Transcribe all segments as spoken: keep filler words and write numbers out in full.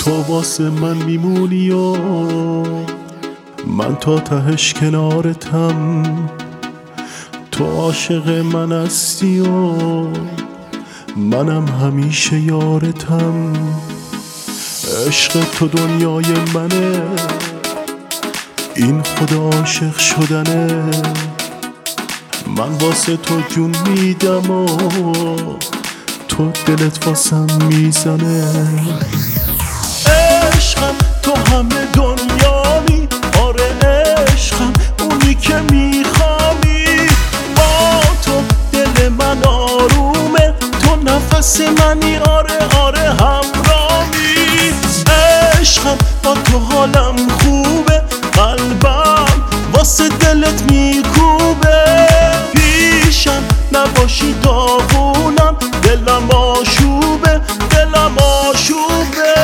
تو واسه من میمونی و من تا تهش کنارتم. تو عاشق من هستی و منم همیشه یارتم. عشق تو دنیای منه، این خدا عاشق شدنه. من واسه تو جون میدم و تو دلت واسم میزنه. عشقم تو همه دنیامی، آره عشقم اونی که میخوامی. با تو دل من آرومه، تو نفس منی، آره آره همرامی. عشقم با تو حالم خوبه، قلبم واسه دلت میکوبه. پیشم نباشی داغونم، دلم آشوبه دلم آشوبه.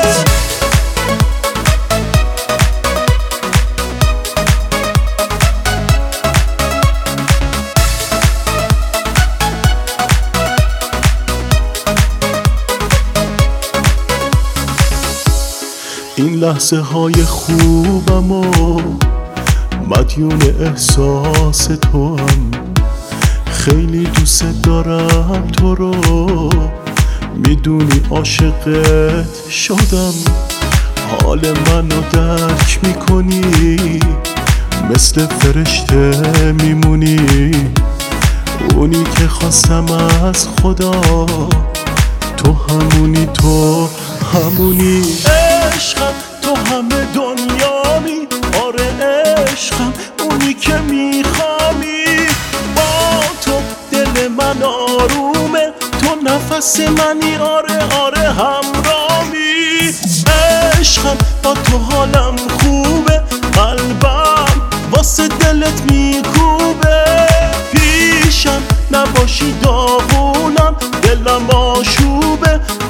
این لحظه های خوبم و مدیون احساس تو هم. خیلی دوست دارم تو رو، میدونی عاشقت شدم. حال منو درک میکنی، مثل فرشته میمونی. اونی که خواستم از خدا، تو همونی تو همونی. عشقم تو همه دنیامی، آره عشقم اونی که میخوامی. با تو دل من آرومه، تو نفس منی، آره آره همرامی. عشقم با تو حالم خوبه، قلبم واسه دلت میکوبه. پیشم نباشی داغونم، دلم آشوبه